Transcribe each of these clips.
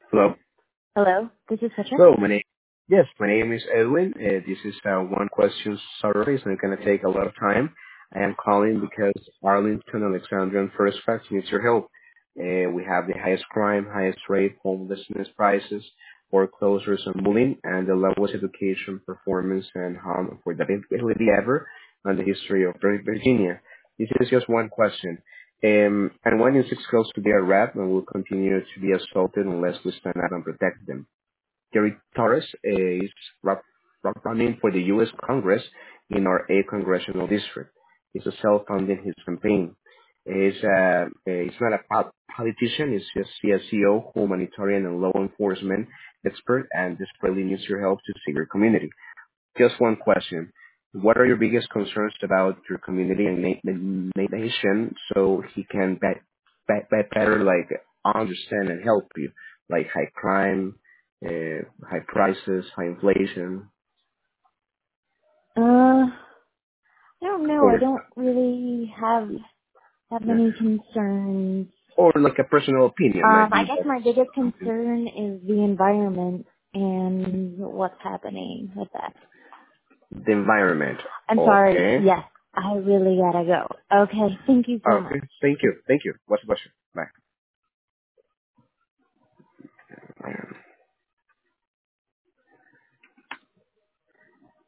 Hello. Hello, this is Petra. Hello, my name is Edwin. This is one question survey, so it's going to take a lot of time. I am calling because Arlington, Alexandria, and First Facts needs your help. We have the highest crime, highest rate, homelessness prices, foreclosures and bullying, and the lowest education performance and harm affordability ever in the history of Virginia. This is just one question. And 1 in 6 girls to be a rap and will continue to be assaulted unless we stand up and protect them. Jerry Torres is running for the U.S. Congress in our 8th congressional district. He's self-funding his campaign. He's not a politician. He's just CSEO, humanitarian and law enforcement expert, and desperately needs your help to save your community. Just one question. What are your biggest concerns about your community and nation so he can better understand and help you, like high crime, high prices, high inflation, I don't know. I or don't really have yeah, any concerns. or like a personal opinion, I maybe guess that's my biggest something. concern is the environment and what's happening with that. The environment. I'm sorry. Okay. Yes, I really gotta go. Okay, thank you so much. Okay. Thank you. Thank you. What's the question? Bye.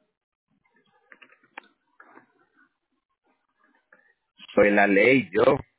Soy la ley, yo.